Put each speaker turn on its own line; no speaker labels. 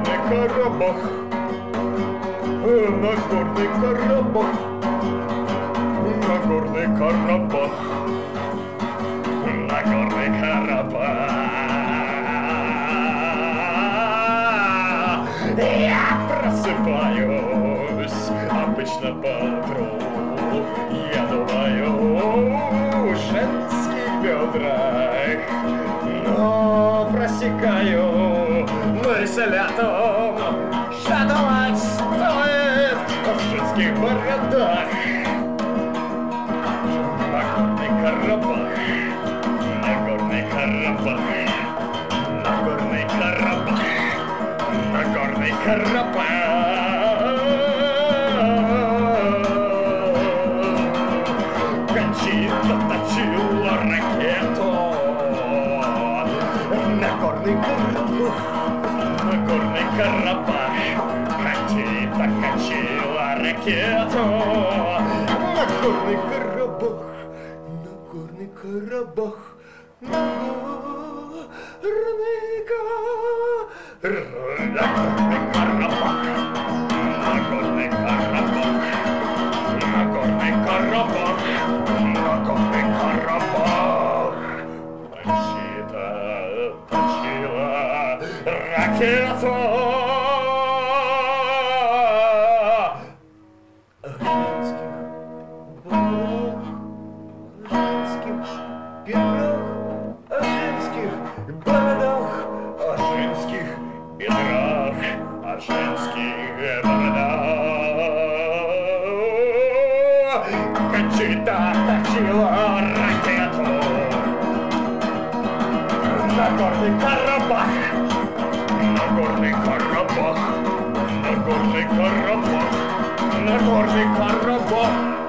Нагорный Карабах, Нагорный Карабах, Нагорный Карабах, Нагорный Карабах. Я просыпаюсь обычно поутру, я думаю о женских бедрах, но просекаю мысль о том, что думать стоит о женских бородах. Нагорный Карабах, Нагорный Карабах, Нагорный Карабах, Нагорный Карабах. Кончита точила ракету. Нагорный Карабах, Нагорный Карабах. Кончита качила ракету. Нагорный Карабах, Нагорный Карабах, Нагорный Карабах, Нагорный Карабах, Нагорный Карабах, Нагорный Карабах, Нагорный Карабах. Кончита точила ракету. О женских бородах, о женских бедрах, о женских бородах. Кончита точила ракету. Нагорный Карабах, Нагорный Карабах, Нагорный Карабах, Нагорный Карабах.